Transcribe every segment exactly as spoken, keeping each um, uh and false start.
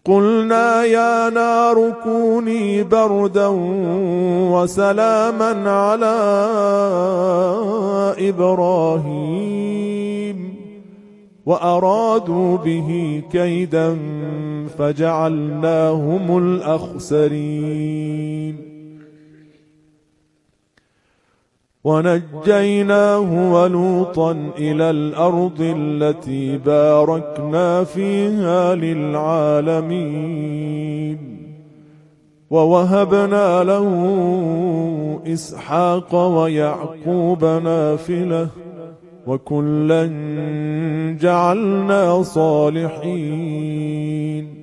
قلنا يا نار كوني بردا وسلاما على إبراهيم وأرادوا به كيدا فجعلناهم الأخسرين ونجيناه ولوطا إلى الأرض التي باركنا فيها للعالمين ووهبنا له إسحاق ويعقوب نافلة وكلا جعلنا صالحين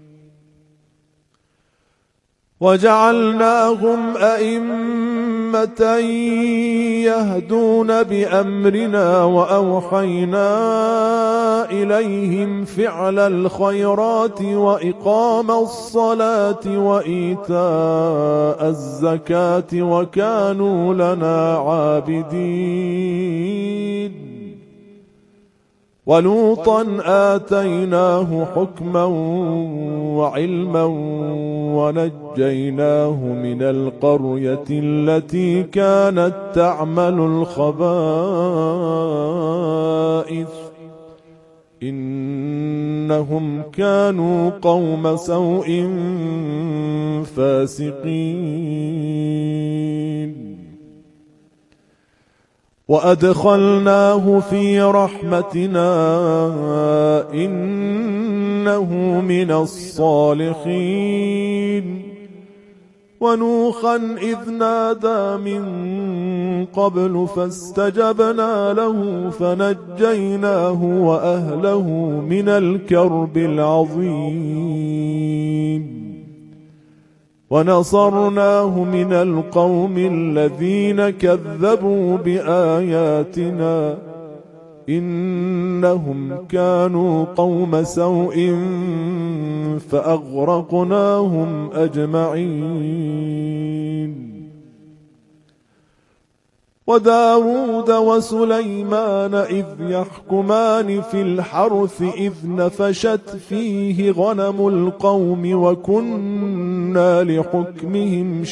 وجعلناهم أئمة يهدون بأمرنا وأوحينا إليهم فعل الخيرات وإقام الصلاة وإيتاء الزكاة وكانوا لنا عابدين ولوطا آتيناه حكما وعلما ونجيناه من القرية التي كانت تعمل الخبائث إنهم كانوا قوم سوء فاسقين وأدخلناه في رحمتنا إنه من الصالحين ونوحا إذ نادى من قبل فاستجبنا له فنجيناه وأهله من الكرب العظيم ونصرناه من القوم الذين كذبوا بآياتنا إنهم كانوا قوم سوء فأغرقناهم أجمعين وداود وسليمان إذ يحكمان في الحرث إذ نفشت فيه غنم القوم وكنا لحكمهم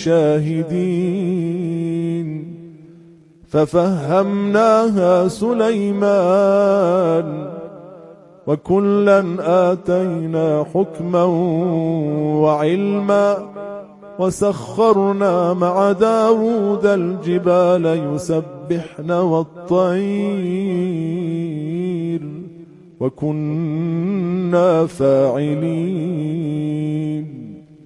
شاهدين ففهمناها سليمان وكلا آتينا حكما وعلما وسخرنا مع داود الجبال يسبحن والطير وكنا فاعلين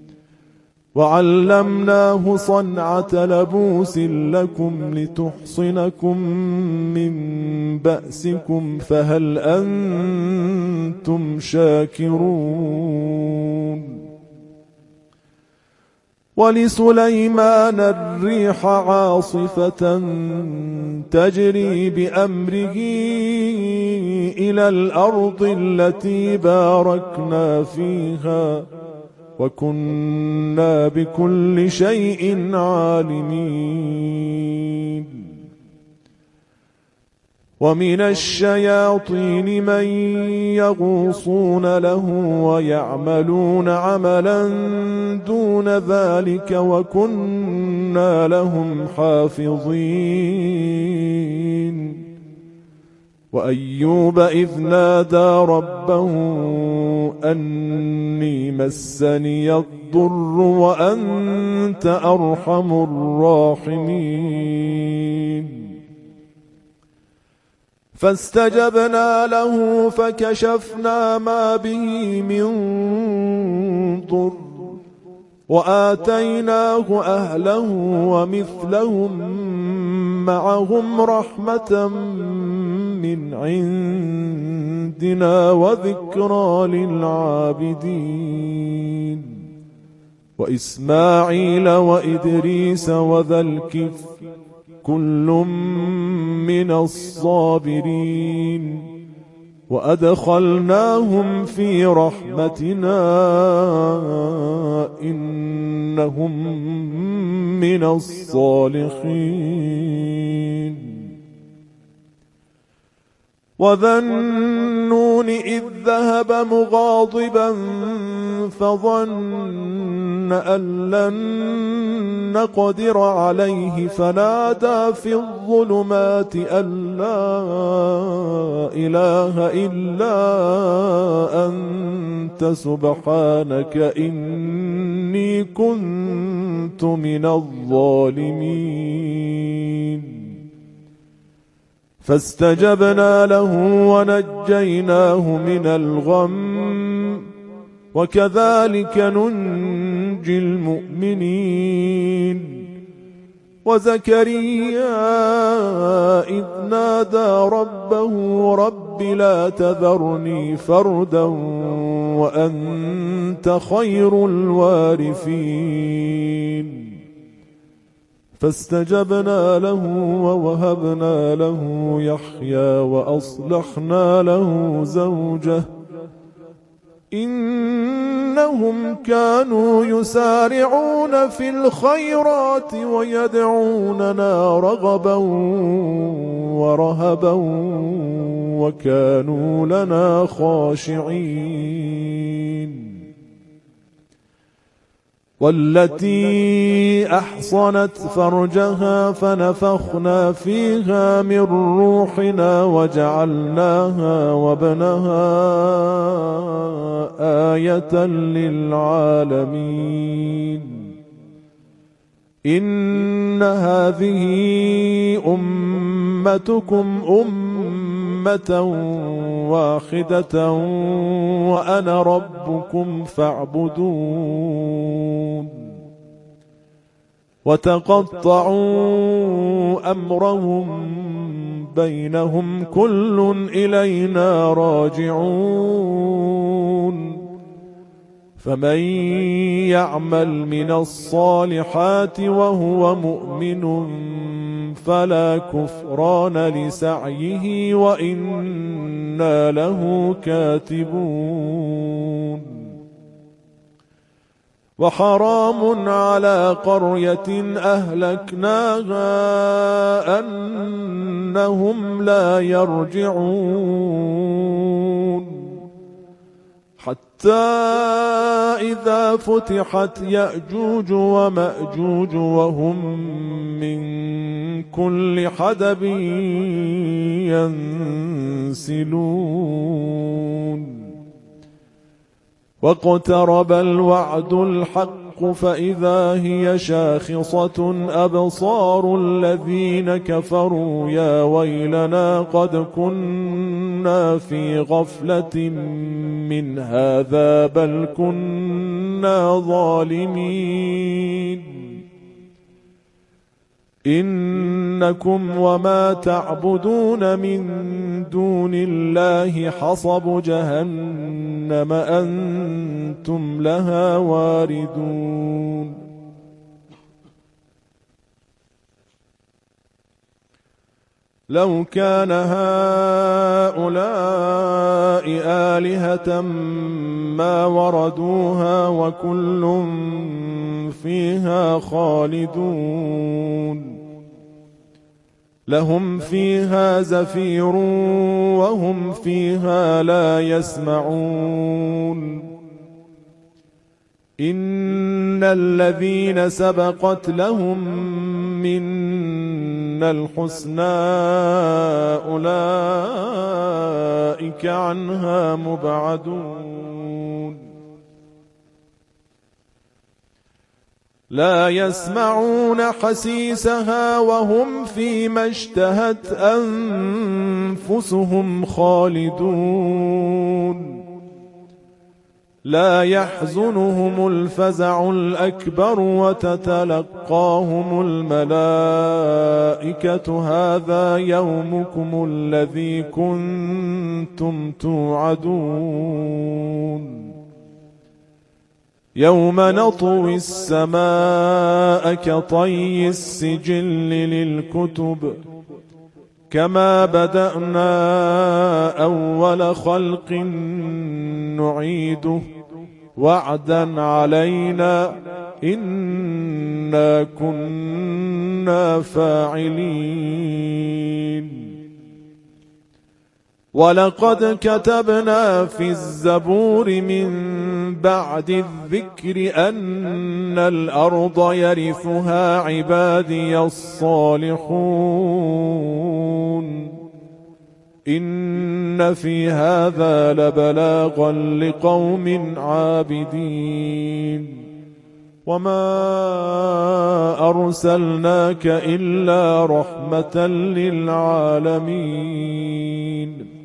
وعلمناه صنعة لبوس لكم لتحصنكم من بأسكم فهل أنتم شاكرون ولسليمان الريح عاصفة تجري بأمره إلى الأرض التي باركنا فيها وكنا بكل شيء عالمين ومن الشياطين من يغوصون له ويعملون عملا دون ذلك وكنا لهم حافظين وأيوب إذ نادى ربه أني مسني الضر وأنت أرحم الراحمين فاستجبنا له فكشفنا ما به من ضر وآتيناه أهله ومثلهم معهم رحمة من عندنا وذكرى للعابدين وإسماعيل وإدريس وذا الكفل كل من الصابرين وأدخلناهم في رحمتنا إنهم من الصالحين وذا النون إذ ذهب مغاضبا فظن أن لن نقدر عليه فنادى في الظلمات أن لا إله إلا أنت سبحانك إني كنت من الظالمين. فاستجبنا له ونجيناه من الغم وكذلك ننجي المؤمنين. وزكريا إذ نادى ربه رب لا تذرني فردا وأنت خير الوارثين. فاستجبنا له ووهبنا له يحيى وأصلحنا له زوجه إنهم كانوا يسارعون في الخيرات ويدعوننا رغبا ورهبا وكانوا لنا خاشعين. والتي أحصنت فرجها فنفخنا فيها من روحنا وجعلناها وابنها آية للعالمين. إن هذه أمتكم أمة واحدة وأنا ربكم فاعبدون. وتقطعوا أمرهم بينهم كل إلينا راجعون. فمن يعمل من الصالحات وهو مؤمن فلا كفران لسعيه وإنا له كاتبون. وحرام على قرية أهلكناها أنهم لا يرجعون. حتى إذا فتحت يأجوج ومأجوج وهم من كل حدب ينسلون. واقترب الوعد الحق فإذا هي شاخصة أبصار الذين كفروا يا ويلنا قد كنا في غفلة من هذا بل كنا ظالمين. إنكم وما تعبدون من دون الله حصب جهنم أنتم لها واردون. لو كان هؤلاء آلهة ما وردوها وكل فيها خالدون. لهم فيها زفير وهم فيها لا يسمعون. إن الذين سبقت لهم منا الحسنى أولئك عنها مبعدون. لا يسمعون حسيسها وهم فيما اشتهت أنفسهم خالدون. لا يحزنهم الفزع الأكبر وتتلقاهم الملائكة هذا يومكم الذي كنتم توعدون. يوم نطوي السماء كطي السجل للكتب كما بدأنا أول خلق نعيده وعدا علينا إنا كنا فاعلين. ولقد كتبنا في الزبور من بعد الذكر أن الأرض يرثها عبادي الصالحون إن في هذا لبلاغا لقوم عابدين وما أرسلناك إلا رحمة للعالمين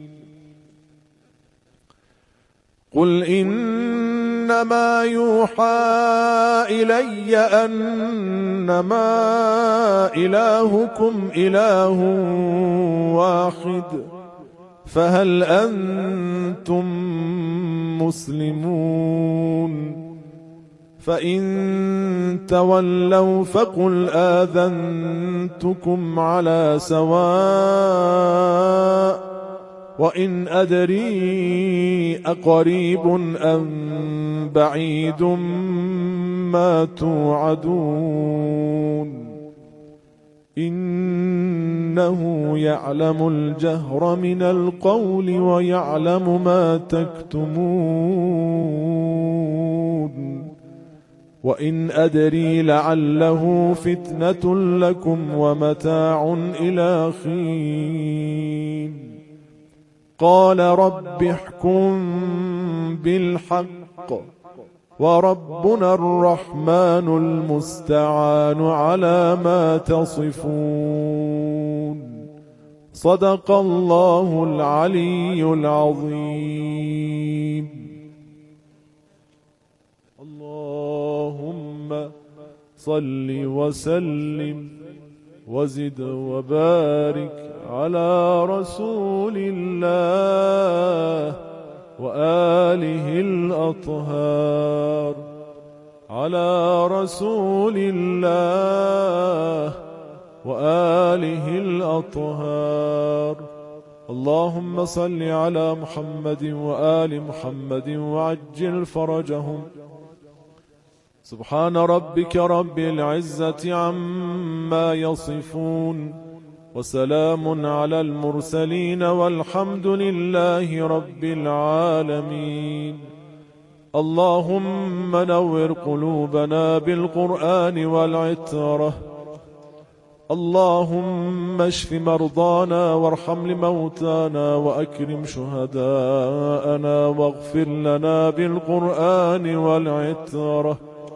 قل إنما يوحى إلي أنما إلهكم إله واحد فهل أنتم مسلمون فإن تولوا فقل آذنتكم على سواء وإن أدري أقريب أم بعيد ما توعدون إنه يعلم الجهر من القول ويعلم ما تكتمون وإن أدري لعله فتنة لكم ومتاع إلى حين قال رب احكم بالحق وربنا الرحمن المستعان على ما تصفون صدق الله العلي العظيم. اللهم صل وسلم وزد وبارك على رسول الله وآله الأطهار على رسول الله وآله الأطهار. اللهم صل على محمد وآل محمد وعجل فرجهم. سبحان ربك رب العزة عما يصفون وسلام على المرسلين والحمد لله رب العالمين. اللهم نور قلوبنا بالقرآن والعترة. اللهم اشف مرضانا وارحم لموتانا وأكرم شهداءنا واغفر لنا بالقرآن والعترة.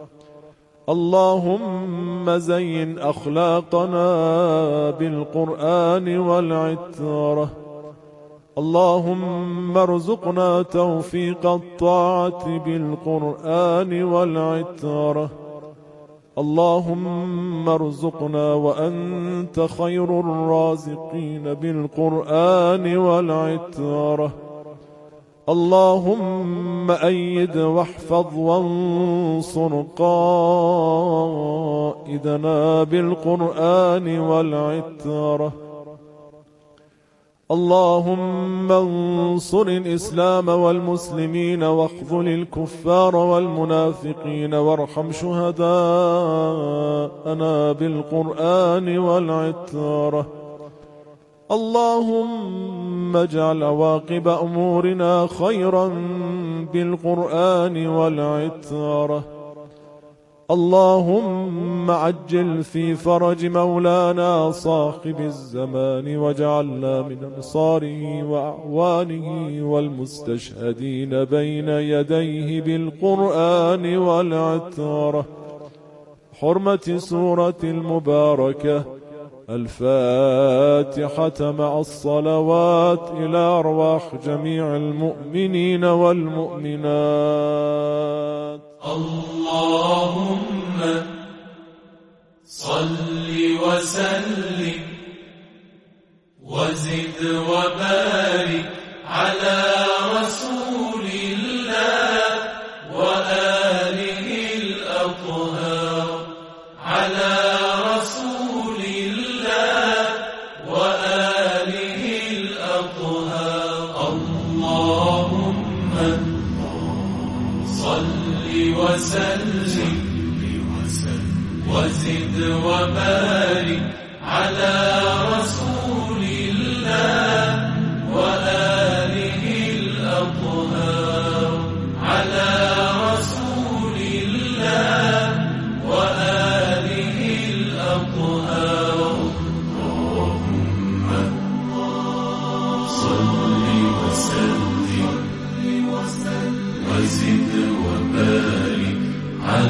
اللهم زين أخلاقنا بالقرآن والعترة. اللهم ارزقنا توفيق الطاعة بالقرآن والعترة. اللهم ارزقنا وأنت خير الرازقين بالقرآن والعترة. اللهم أيد واحفظ وانصر قائدنا بالقرآن والعترة. اللهم انصر الإسلام والمسلمين واخذل الكفار والمنافقين وارحم شهداءنا بالقرآن والعترة. اللهم اجعل عواقب أمورنا خيرا بالقرآن والعترة. اللهم عجل في فرج مولانا صاحب الزمان واجعلنا من أنصاره وأعوانه والمستشهدين بين يديه بالقرآن والعترة. حرمة سورة المباركة الفاتحة مع الصلوات إلى أرواح جميع المؤمنين والمؤمنات. اللهم صل وسلم وزد وبارك على رسول الله وآله الأطهار على رسول الله وآله الأطهار. اللهم صل وسلم وزد وبارك على رسول الله وآله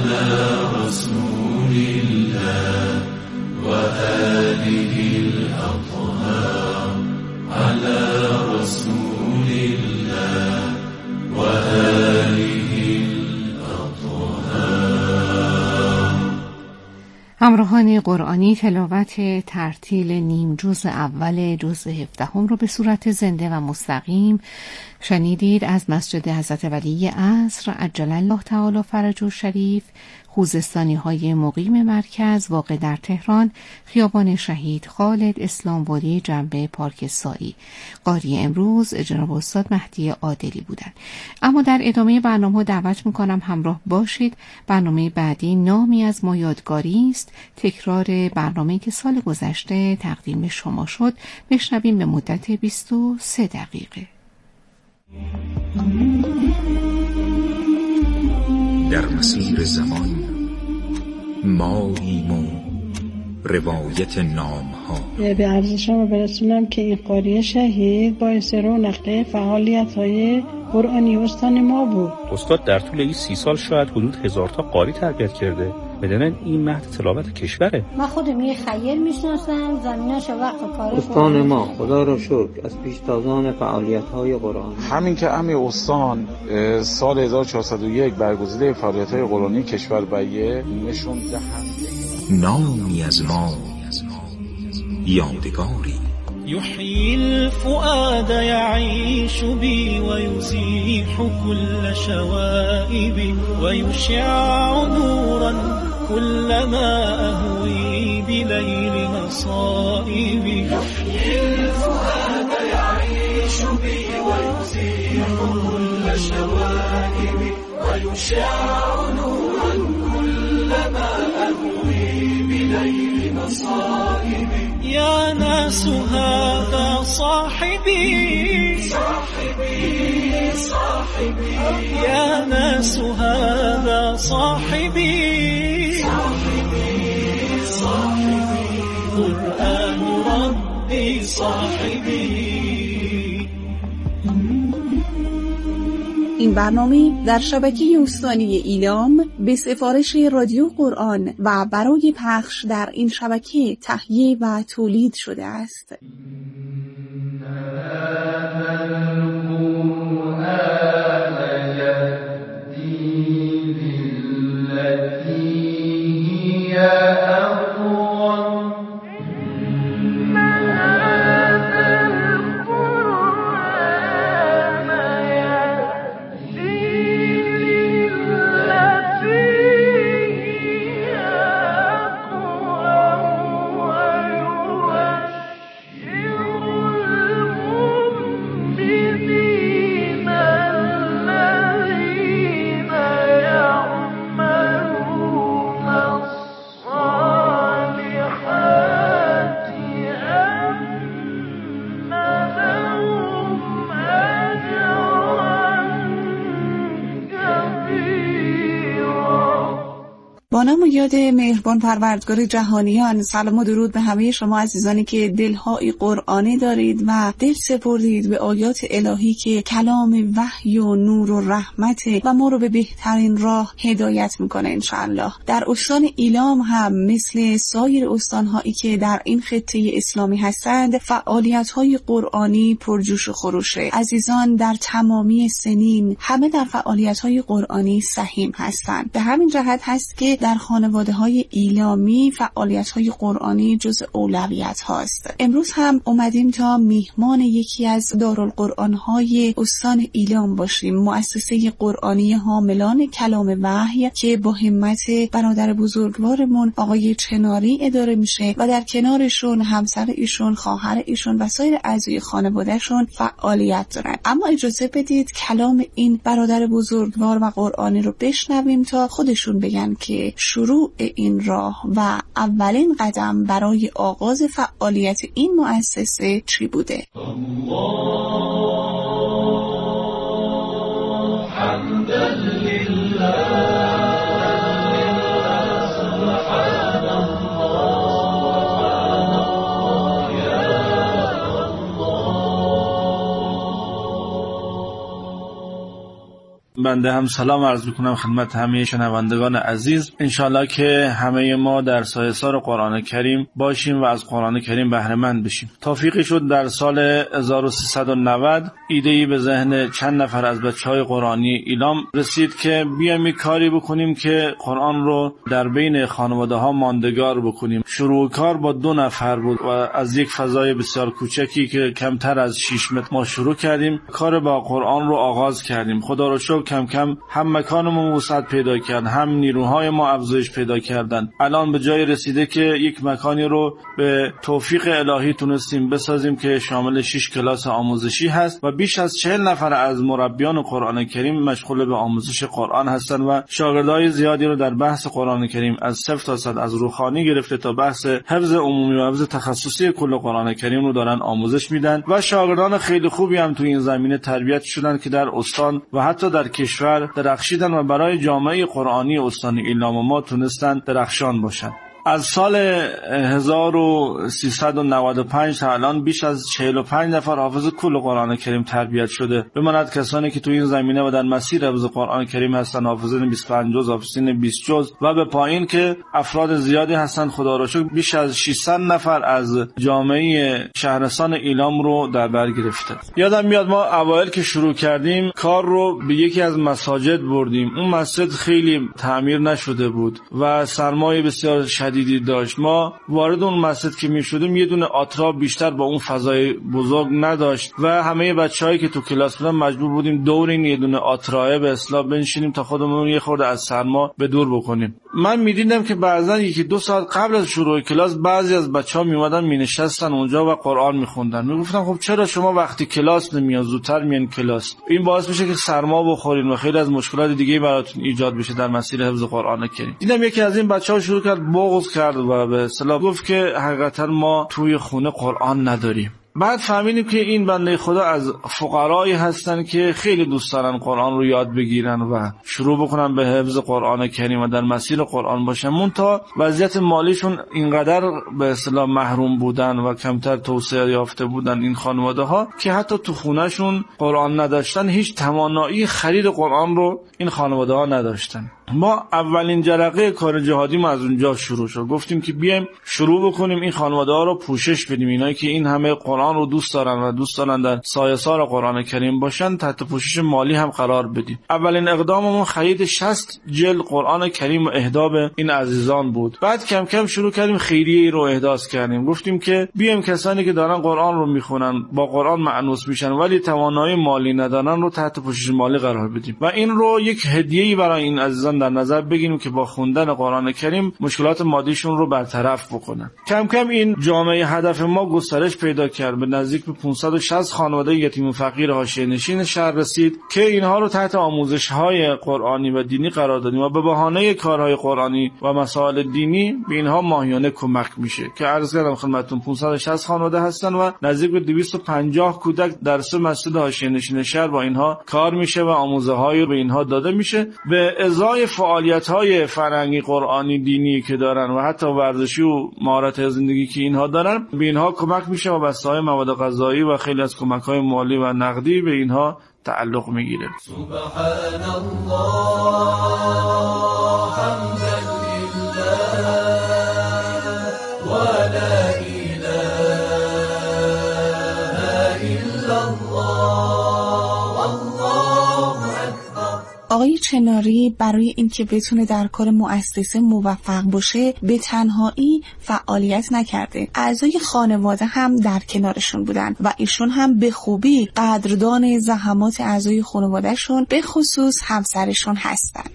على رسول الله وآله الأطهار على رسول الله وآله الأطهار. همراهان قرآنی، تلاوت ترتیل نیم جزء اول جزء هفدهم رو به صورت زنده و مستقیم شنیدید از مسجد حضرت ولی عصر عجل الله تعالی فرجه الشریف، خوزستانی های مقیم مرکز واقع در تهران، خیابان شهید خالد اسلامبادی جنب پارک سایی. قاری امروز جناب استاد مهدی عادلی بودند. اما در ادامه برنامه دعوت میکنم همراه باشید. برنامه بعدی نامی از ما یادگاری است، تکرار برنامه‌ای که سال گذشته تقدیم شما شد. بشنویم به مدت بیست و سه دقیقه. در مسیر زمان ماییم و روایت نام ها. به عرض شما برسونم که این قاری شهید باعث رونق فعالیت های قرآنی استان ما بود. استاد در طول این سی سال شاید حدود هزار تا قاری تربیت کرده. بدنن این مهد تلاوت کشوره. من خودم یه خیر میشناسم، زمیناش وقت کار استان ما خدا را شکر از پیشتازان فعالیت‌های قرآنی. همین که امی استان سال هزار و چهارصد و یک برگزیده فعالیت‌های قرآنی کشور بیه نشون دهنده نامی از ما یادگاری. يحيي الفؤاد يعيش بي ويزيح كل شوائبي ويشع نورا كلما أهوي بليل مصائبي. يحيي الفؤاد يعيش بي ويزيح كل شوائبي ويشع نورا كلما أهوي بليل مصائبي. يا ناس هذا صاحبي صاحبي صاحبي يا ناس هذا صاحبي صاحبي صاحبي قرآن ربي صاحبي. این برنامه در شبکه استانی ایلام به سفارش رادیو قرآن و برای پخش در این شبکه تهیه و تولید شده است. با نام و یاد مهربان پروردگار جهانیان، سلام و درود به همه شما عزیزانی که دلهای قرآنی دارید و دل سپردید به آیات الهی که کلام وحی و نور و رحمت و ما رو به بهترین راه هدایت میکنه انشاءالله. در استان ایلام هم مثل سایر استانهایی که در این خطه اسلامی هستند، فعالیت‌های قرآنی پرجوش و خروشه. عزیزان در تمامی سنین همه در فعالیت‌های قرآنی سهیم هستند. به همین جهت هست که در خانواده‌های ایلامی فعالیت‌های قرآنی جزء اولویت هاست. امروز هم اومدیم تا میهمان یکی از دارالقرآن‌های استان ایلام باشیم، مؤسسه قرآنی حاملان کلام وحی که با همت برادر بزرگوارمون آقای چناری اداره میشه و در کنارشون همسر ایشون، خواهر ایشون و سایر اعضای خانواده‌شون فعالیت دارن. اما اجازه بدید کلام این برادر بزرگوار و قرآنی رو بشنویم تا خودشون بگن که شروع این راه و اولین قدم برای آغاز فعالیت این مؤسسه چی بوده؟ الله حمدا لله بنده هم سلام عرض میکنم خدمت همه شنوندگان عزیز. انشالله که همه ما در سایه‌سار قرآن کریم باشیم و از قرآن کریم بهره مند بشیم. توفیقی شد در سال هزار و سیصد و نود ایده‌ای به ذهن چند نفر از بچهای قرآنی ایلام رسید که بیایم کاری بکنیم که قرآن رو در بین خانواده ها ماندگار بکنیم. شروع کار با دو نفر بود و از یک فضای بسیار کوچکی که کمتر از شش متر ما شروع کردیم کار با قرآن رو آغاز کردیم. خدا رو شکر کم کم هم مکانمون وسعت پیدا کرد، هم نیروهای ما افزایش پیدا کردن. الان به جای رسیده که یک مکانی رو به توفیق الهی تونستیم بسازیم که شامل شش کلاس آموزشی هست و بیش از چهل نفر از مربیان قرآن کریم مشغول به آموزش قرآن هستن و شاگردای زیادی رو در بحث قرآن کریم از صفر تا صد، از روحانی گرفته تا بحث حفظ عمومی و حفظ تخصصی کل قرآن کریم رو دارن آموزش میدن و شاگردان خیلی خوبی هم تو این زمینه تربیت شدن که در استان و حتی در کشور درخشیدن و برای جامعه قرآنی استان ایلام ما تونستن درخشان باشن. از سال هزار و سیصد و نود و پنج تا الان بیش از چهل و پنج نفر حافظ کل قرآن کریم تربیت شده. بماند کسانی که تو این زمینه و در مسیر حفظ قرآن کریم هستن، حافظین بیست و پنج جز، حافظین بیست جز و به پایین که افراد زیادی هستن. خدا را شکر بیش از ششصد نفر از جامعه شهرستان ایلام رو در بر گرفته. یادم میاد ما اوایل که شروع کردیم کار رو به یکی از مساجد بردیم. اون مسجد خیلی تعمیر نشده بود و سرمایه بسیار شدید دیدی داشت. ما وارد اون مسجد که می شدیم یه دونه آترا بیشتر با اون فضای بزرگ نداشت و همه بچه‌هایی که تو کلاس بودن مجبور بودیم دور این یه دونه آترا به اصطلاح بنشینیم تا خودمون یه خورده از سرما به دور بکنیم. من می‌دیدم که بعضن یکی دو ساعت قبل از شروع کلاس بعضی از بچه‌ها میومدن مینشستن اونجا و قرآن می‌خوندن. میگفتم خب چرا شما وقتی کلاس نمیاد زودتر میان کلاس؟ این باعث میشه که سرما بخورین و خیلی از مشکلات دیگه براتون ایجاد بشه در مسیر حفظ قرآن کریم. دیدم یکی از این بچه‌ها شروع کرد بغض کرد و به اصطلاح گفت که حقیقتا ما توی خونه قرآن نداریم. بعد فهمیدیم که این بنده خدا از فقرایی هستن که خیلی دوست دارن قرآن رو یاد بگیرن و شروع بکنن به حفظ قرآن کریم و در مسیر قرآن باشن. منتها وضعیت مالیشون اینقدر به اصطلاح محروم بودن و کمتر توسعه یافته بودن این خانواده ها که حتی تو خونهشون قرآن نداشتن. هیچ توانایی خرید قرآن رو این خانواده ها نداشتن. ما اولین جرقه کار جهادی ما از اونجا شروع شد. گفتیم که بیایم شروع بکنیم این خانواده ها رو پوشش بدیم. اینایی که این همه قرآن رو دوست دارن و دوست دارن در سایه‌سار قرآن کریم باشن تحت پوشش مالی هم قرار بدیم. اولین اقداممون خرید شصت جلد قرآن کریم و اهدا به این عزیزان بود. بعد کم کم شروع کردیم خیریه رو اهداس کردیم. گفتیم که بیایم کسانی که دارن قرآن رو میخونن، با قرآن مأنوس میشن ولی توانایی مالی ندارن رو تحت پوشش مالی قرار بدیم و این رو یک هدیه‌ای برای این عزیزان در نظر بگیریم که با خوندن قرآن کریم مشکلات مادیشون رو برطرف بکنن. کم کم این جامعه هدف ما گسترش پیدا کرد، به نزدیک به پانصد و شصت خانواده یتیم و فقیر حاشیه نشین شهر رسید که اینها رو تحت آموزش‌های قرآنی و دینی قرار دادیم و به بهانه کارهای قرآنی و مسائل دینی به اینها ماهیانه کمک میشه که عرض کردم خدمتتون پانصد و شصت خانواده هستن و نزدیک به دویست و پنجاه کودک در سه مسجد حاشیه نشین شهر با اینها کار میشه و آموزه‌هایی به اینها داده میشه. به ازای فعالیت‌های فرهنگی قرآنی دینی که دارن و حتی ورزشی و مهارت زندگی که اینها دارن به اینها کمک میشه و بسته‌های مواد غذایی و خیلی از کمک‌های مالی و نقدی به اینها تعلق میگیره. سبحان الله حمدا لله و لا اله الا الله والله اکبر. آقای چناری برای اینکه بتونه در کار مؤسسه موفق باشه به تنهایی فعالیت نکرده. اعضای خانواده هم در کنارشون بودن و ایشون هم به خوبی قدردان زحمات اعضای خانوادهشون به خصوص همسرشون هستن.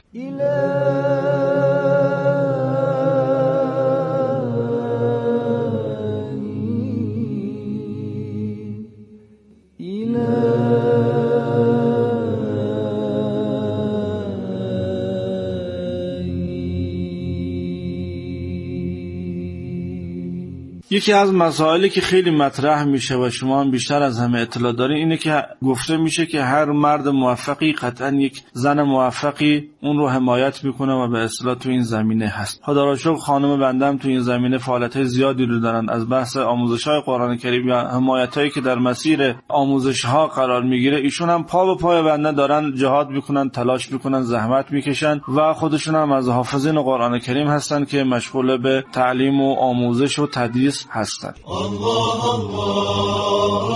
یکی از مسائلی که خیلی مطرح میشه و شما هم بیشتر از همه اطلاع دارین اینه که گفته میشه که هر مرد موفقی قطعا یک زن موفقی اون رو حمایت میکنه و به اصطلاح تو این زمینه هست. خدا را شکر خانم بندم تو این زمینه فعالیت‌های زیادی رو دارن، از بحث آموزش‌های قرآن کریم یا حمایتایی که در مسیر آموزش‌ها قرار میگیره ایشون هم پا به پای بنده دارن جهاد میکنن، تلاش میکنن، زحمت میکشن و خودشون هم از حافظین قرآن کریم هستن که مشغول به تعلیم و آموزش و تدریس هستن. الله الله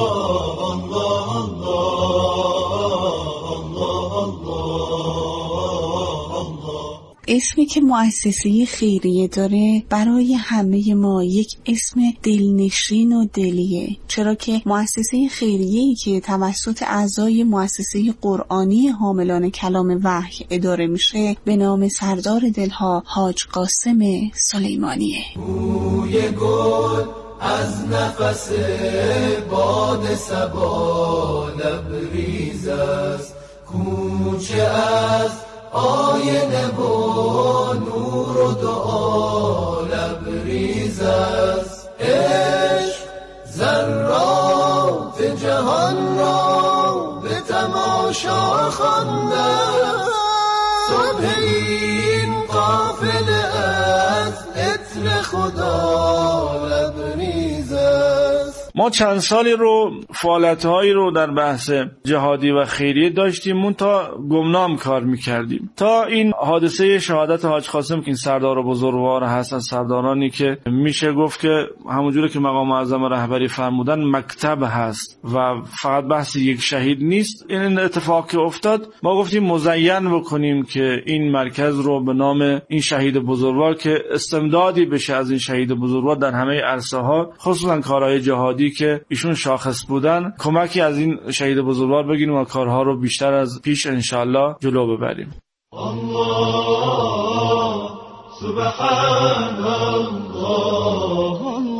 اسمی که مؤسسه خیریه داره برای همه ما یک اسم دلنشین و دلیه، چرا که مؤسسه خیریه‌ای که توسط اعضای مؤسسه قرآنی حاملان کلام وحی اداره میشه به نام سردار دلها حاج قاسم سلیمانیه. بوی گل از نفس باد صبا لبریز است، کوچه از آینه با نور و دعا لبریز است. عشق ذرات جهان را به تماشا خوانده، صبح این قافله از عطر خدا لبریز است. ما چند سالی رو فعالیت‌هایی رو در بحث جهادی و خیریه داشتیم، مون تا گمنام کار میکردیم تا این حادثه شهادت حاج قاسم که این سردار بزرگوار هست، از سردارانی که میشه گفت که همونجوری که مقام معظم رهبری فرمودن مکتب هست و فقط بحث یک شهید نیست. این اتفاق که افتاد ما گفتیم مزین بکنیم که این مرکز رو به نام این شهید بزرگوار که استمدادی بشه از این شهید بزرگوار در همه عرصه ها، خصوصا کارهای جهادی که ایشون شاخص بودن، کمکی از این شهید بزرگوار بگیریم و کارها رو بیشتر از پیش انشالله جلو ببریم. الله سبحان الله،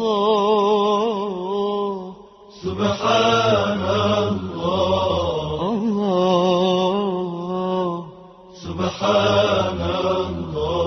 الله سبحان الله، الله سبحان الله.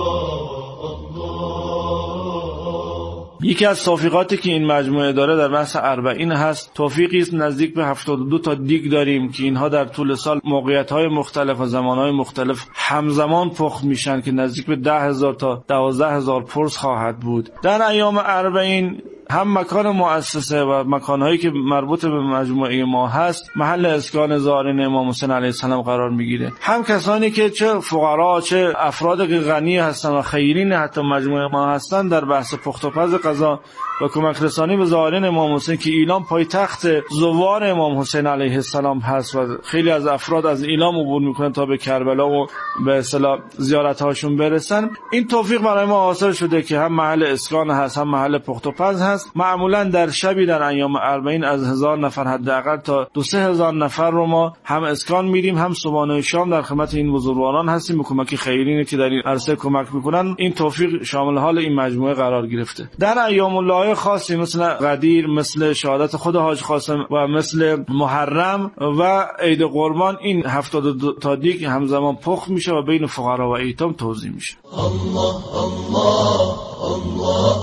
یکی از توفیقاتی که این مجموعه داره در بحث اربعین هست، توفیقی است نزدیک به هفتاد و دو تا دیگ داریم که اینها در طول سال موقعیت‌های مختلف و زمان‌های مختلف همزمان پخت میشن که نزدیک به ده هزار تا دوازده هزار پرس خواهد بود. در ایام اربعین هم مکان مؤسسه و مکانهایی که مربوط به مجموعه ما هست محل اسکان زائرین امام حسین علیه السلام قرار میگیره، هم کسانی که چه فقرا چه افراد غنی هستن و خیرین حتی مجموعه ما هستن در بحث پخت و پز غذا و کمک رسانی به زائرین امام حسین که ایلام پایتخت زوار امام حسین علیه السلام هست و خیلی از افراد از ایلام عبور میکنن تا به کربلا و به اصطلاح زیارت هاشون برسن. این توفیق برای ما حاصل شده که هم محل اسکان هست هم محل پخت و پز هست. معمولا در شبی در ایام اربعین از هزار نفر حداقل تا دو سه هزار نفر رو ما هم اسکان میریم، هم صبحانه شام در خدمت این بزرگواران هستیم به کمک خیرینی که در این عرصه کمک میکنن. این توفیق شامل حال این مجموعه قرار گرفته. در ایام الله خاصی مثل قدیر، مثل شهادت خود حاج قاسم و مثل محرم و عید قربان این هفتاد و دو تا دیگ همزمان پخت میشه و بین فقرا و ایتام توزیع میشه. الله الله الله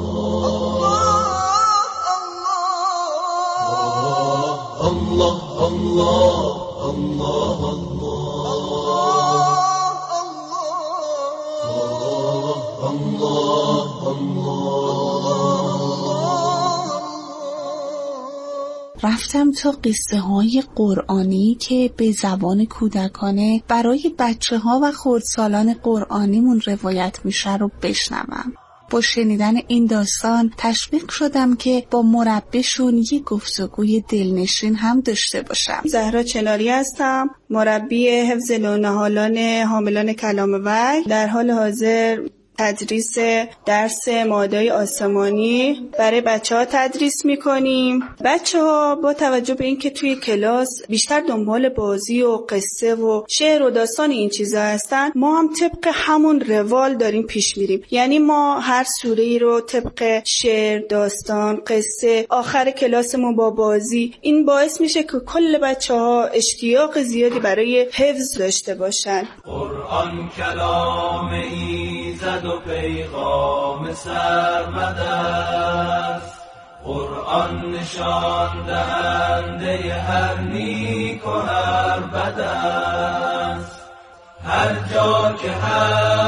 الله الله الله رفتم تا قصه های قرآنی که به زبان کودکانه برای بچه ها و خردسالان قرآنیمون روایت میشه رو بشنوم. با شنیدن این داستان تشویق شدم که با مربیشون یک گفتگوی دلنشین هم داشته باشم. زهرا چناری هستم، مربی حفظ لونهالان حاملان کلام وحی. در حال حاضر تدریس درس ماده‌های آسمانی برای بچه‌ها تدریس می‌کنیم. بچه‌ها با توجه به اینکه توی کلاس بیشتر دنبال بازی و قصه و شعر و داستان این چیزا هستن، ما هم طبق همون روال داریم پیش میریم. یعنی ما هر سوره‌ای رو طبق شعر، داستان، قصه آخر کلاسمون با بازی، این باعث میشه که کل بچه‌ها اشتیاق زیادی برای حفظ داشته باشن. قرآن کلام خیزد و پیغام سرمد است. قرآن نشان دهنده هر نیک و هر بد است. هر جا که هر